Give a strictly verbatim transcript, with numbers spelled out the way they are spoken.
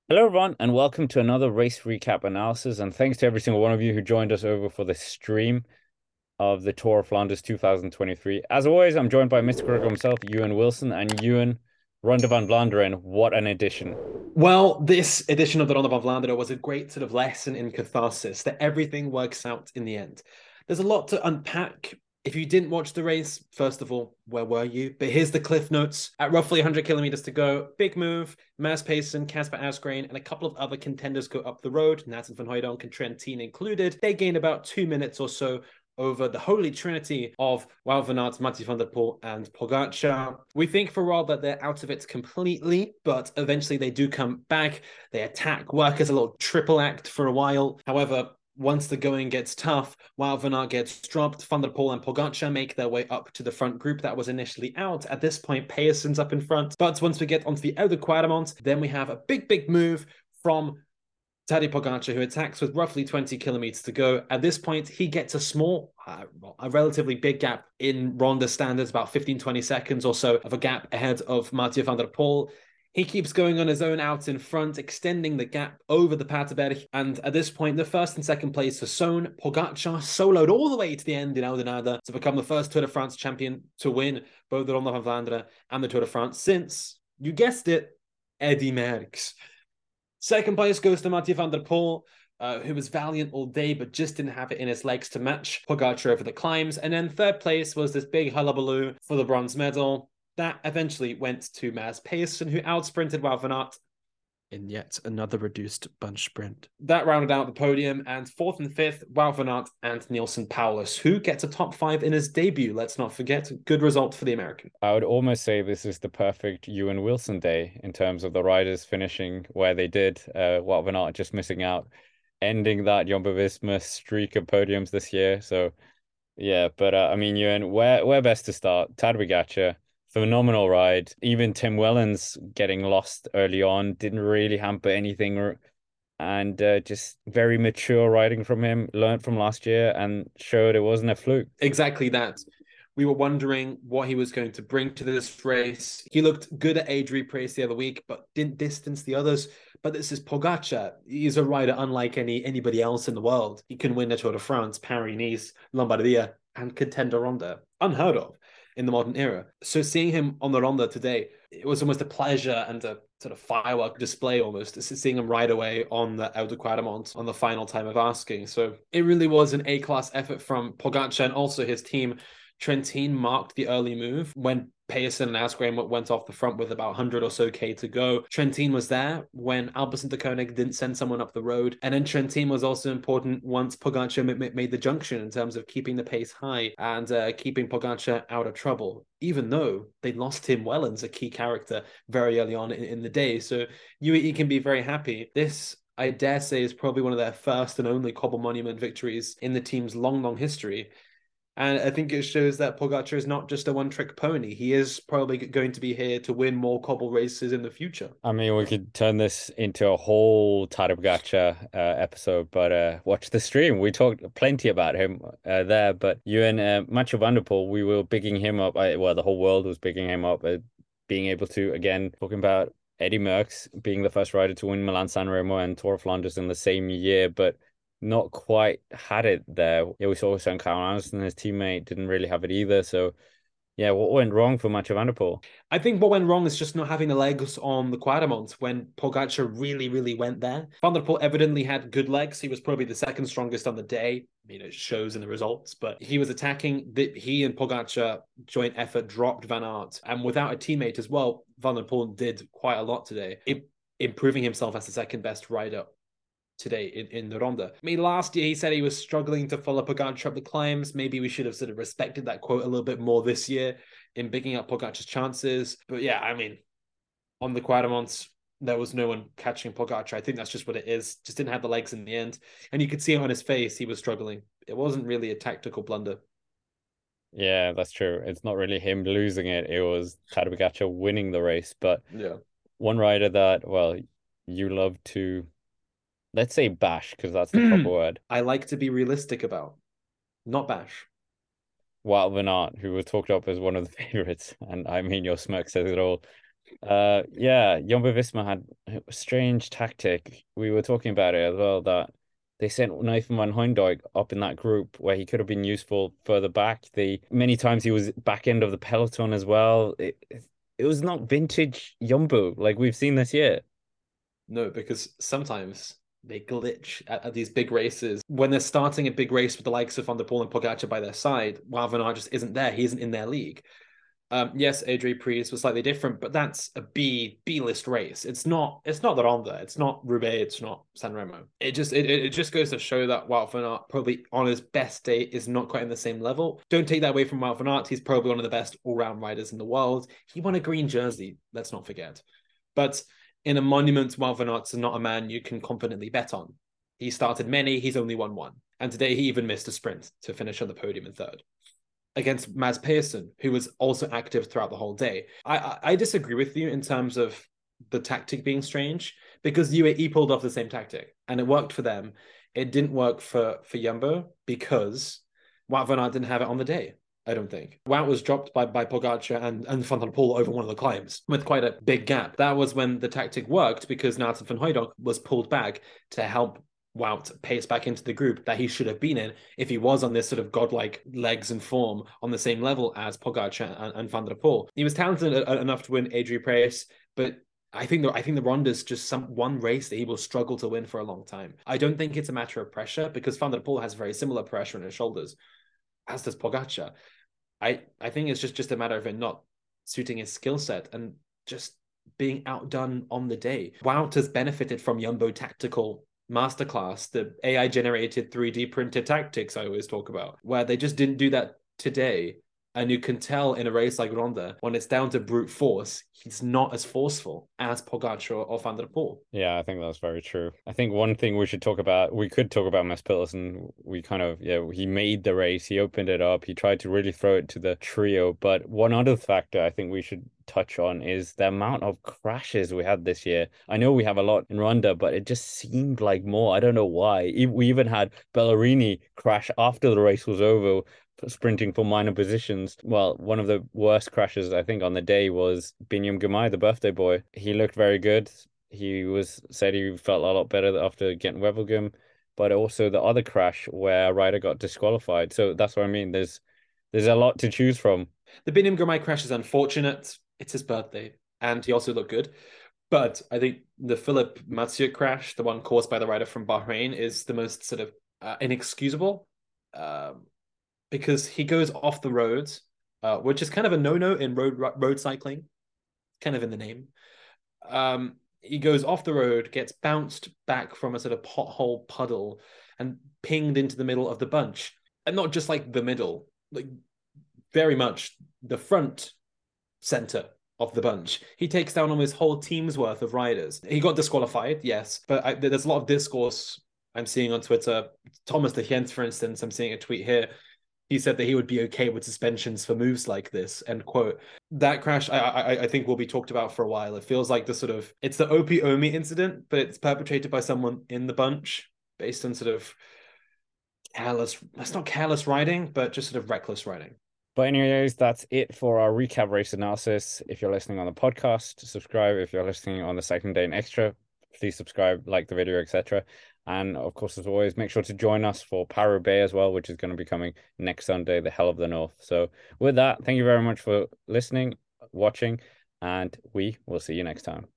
Hello, everyone, and welcome to another race recap analysis. And thanks to every single one of you who joined us over for the stream of the Tour of Flanders two thousand twenty-three. As always, I'm joined by Mister Gregor himself, Ewan Wilson, and Ewan Ronde van Vlaanderen. What an addition! Well, this edition of the Ronde van Vlaanderen was a great sort of lesson in catharsis that everything works out in the end. There's a lot to unpack. If you didn't watch the race, first of all, where were you? But here's the cliff notes. At roughly one hundred kilometers to go, big move. Mads Payson, Casper Asgreen, and a couple of other contenders go up the road, Nathan van Hooydonk and Trentin included. They gain about two minutes or so over the holy trinity of Wout van Aert, Mathieu van der Poel, and Pogacar. We think for a while that they're out of it completely, but eventually they do come back. They attack, work as a little triple act for a while. However, once the going gets tough, Wout van Aert gets dropped. Van der Poel and Pogacar make their way up to the front group that was initially out. At this point, Pearson's up in front. But once we get onto the Oude Quadremont, then we have a big, big move from Tadej Pogacar, who attacks with roughly twenty kilometers to go. At this point, he gets a small, uh, a relatively big gap in Ronda standards, about fifteen, twenty seconds or so of a gap ahead of Mathieu van der Poel. He keeps going on his own out in front, extending the gap over the Paterberg. And at this point, the first and second place for Soon. Pogacar soloed all the way to the end in Oudenaarde to become the first Tour de France champion to win both the Ronde van Vlaanderen and the Tour de France since, you guessed it, Eddy Merckx. Second place goes to Mathieu van der Poel, uh, who was valiant all day, but just didn't have it in his legs to match Pogacar over the climbs. And then third place was this big hullabaloo for the bronze medal. That eventually went to Mads Payson, who outsprinted Wout van Aert in yet another reduced bunch sprint. That rounded out the podium, and fourth and fifth, Wout van Aert and Neilson Powless, who gets a top five in his debut. Let's not forget, good result for the American. I would almost say this is the perfect Ewan Wilson day in terms of the riders finishing where they did. Uh, Wout van Aert just missing out, ending that Jumbo-Visma streak of podiums this year. So, yeah, but uh, I mean, Ewan, where where best to start? Tadej Pogacar. Phenomenal ride. Even Tim Wellens getting lost early on didn't really hamper anything, and uh, just very mature riding from him. Learned from last year and showed it wasn't a fluke. Exactly that. We were wondering what he was going to bring to this race. He looked good at Age-Reprise the other week, but didn't distance the others. But this is Pogacar. He's a rider unlike any anybody else in the world. He can win the Tour de France, Paris-Nice, Lombardia, and contender Ronda. Unheard of in the modern era. So seeing him on the Ronda today, it was almost a pleasure and a sort of firework display almost, seeing him ride away on the Oude Quadremont on the final time of asking. So it really was an A-class effort from Pogacar and also his team. Trentin marked the early move when Pearson and Asgreen went off the front with about one hundred or so K to go. Trentin was there when Alpecin de Koning didn't send someone up the road. And then Trentin was also important once Pogacar made the junction in terms of keeping the pace high and uh, keeping Pogacar out of trouble, even though they lost Tim Wellens, a key character, very early on in, in the day. So U A E can be very happy. This, I dare say, is probably one of their first and only Cobble Monument victories in the team's long, long history. And I think it shows that Pogacar is not just a one-trick pony. He is probably going to be here to win more cobble races in the future. I mean, we could turn this into a whole Tadej Pogacar uh, episode, but uh, watch the stream. We talked plenty about him uh, there, but you and uh, Mathieu van der Poel, we were bigging him up. I, well, the whole world was bigging him up, uh, being able to, again, talking about Eddy Merckx being the first rider to win Milan San Remo and Tour of Flanders in the same year, but not quite had it there. Yeah, we saw Søren Kragh Andersen, his teammate, didn't really have it either. So, yeah, what went wrong for Mathieu van der Poel? I think what went wrong is just not having the legs on the Quadremont when Pogacar really, really went there. Van der Poel evidently had good legs. He was probably the second strongest on the day. I mean, it shows in the results, but he was attacking. That he and Pogacar joint effort dropped Van Aert, and without a teammate as well, Van der Poel did quite a lot today, it, improving himself as the second best rider today in, in the Ronda. I mean, last year he said he was struggling to follow Pogacar up the climbs. Maybe we should have sort of respected that quote a little bit more this year in bigging up Pogacar's chances. But yeah, I mean, on the Quadremonts, there was no one catching Pogacar. I think that's just what it is. Just didn't have the legs in the end. And you could see it on his face. He was struggling. It wasn't really a tactical blunder. Yeah, that's true. It's not really him losing it. It was Tadej Pogacar winning the race. But yeah, one rider that, well, you love to, let's say bash, because that's the proper word. I like to be realistic about, not bash. Wout van Aert, who was talked up as one of the favorites, and I mean, your smirk says it all. Uh, yeah, Jumbo Visma had a strange tactic. We were talking about it as well, that they sent Nathan van Hooydonk up in that group where he could have been useful further back. The many times he was back end of the peloton as well. It it was not vintage Jumbo like we've seen this year. No, because sometimes they glitch at, at these big races. When they're starting a big race with the likes of Van der Poel and Pogacar by their side, Wout van Aert just isn't there. He isn't in their league. Um, yes, Adri Priest was slightly different, but that's a B B list race. It's not. It's not the Ronda. It's not Roubaix. It's not San Remo. It just it, it just goes to show that Wout van Aert probably on his best day is not quite in the same level. Don't take that away from Wout van Aert. He's probably one of the best all round riders in the world. He won a green jersey. Let's not forget. But in a monument, Wout van Aert's not a man you can confidently bet on. He started many. He's only won one, and today he even missed a sprint to finish on the podium in third against Mads Pearson, who was also active throughout the whole day. I, I, I disagree with you in terms of the tactic being strange, because U A E pulled off the same tactic and it worked for them. It didn't work for, for Jumbo because Wout van Aert didn't have it on the day. I don't think. Wout was dropped by, by Pogacar and, and Van der Poel over one of the climbs with quite a big gap. That was when the tactic worked, because Nathan van Hooydonk was pulled back to help Wout pace back into the group that he should have been in if he was on this sort of godlike legs and form on the same level as Pogacar and, and Van der Poel. He was talented enough to win Adri Price, but I think the I think the Ronda's just some one race that he will struggle to win for a long time. I don't think it's a matter of pressure, because Van der Poel has very similar pressure on his shoulders, as does Pogacar. I I think it's just just a matter of it not suiting his skill set and just being outdone on the day. Wout has benefited from Jumbo tactical masterclass, the A I generated three D printed tactics I always talk about, where they just didn't do that today. And you can tell in a race like Ronda, when it's down to brute force, he's not as forceful as Pogacar or Van der Poel. Yeah, I think that's very true. I think one thing we should talk about, we could talk about Mads Pedersen. We kind of, yeah, he made the race, he opened it up, he tried to really throw it to the trio. But one other factor I think we should touch on is the amount of crashes we had this year. I know we have a lot in Ronda, but it just seemed like more. I don't know why. We even had Bellerini crash after the race was over, sprinting for minor positions. Well, one of the worst crashes I think on the day was Binyam Girmay, the birthday boy. He looked very good. He was said he felt a lot better after getting Wevelgem, but also the other crash where a rider got disqualified. So that's what I mean. There's there's a lot to choose from. The Binyam Girmay crash is unfortunate. It's his birthday, and he also looked good. But I think the Philippe Mathieu crash, the one caused by the rider from Bahrain, is the most sort of uh, inexcusable. Um, because he goes off the roads, uh, which is kind of a no-no in road road cycling, kind of in the name. Um, he goes off the road, gets bounced back from a sort of pothole puddle and pinged into the middle of the bunch. And not just like the middle, like very much the front center of the bunch. He takes down almost whole team's worth of riders. He got disqualified, yes, but I, there's a lot of discourse I'm seeing on Twitter. Thomas de Gent, for instance, I'm seeing a tweet here. He said that he would be okay with suspensions for moves like this, end quote. That crash, I, I, I think, will be talked about for a while. It feels like the sort of, it's the Opie Omi incident, but it's perpetrated by someone in the bunch based on sort of careless, that's not careless riding, but just sort of reckless riding. But anyways, that's it for our recap race analysis. If you're listening on the podcast, subscribe. If you're listening on the second day and extra, please subscribe, like the video, et cetera. And of course, as always, make sure to join us for Paris-Roubaix as well, which is going to be coming next Sunday, the Hell of the North. So with that, thank you very much for listening, watching, and we will see you next time.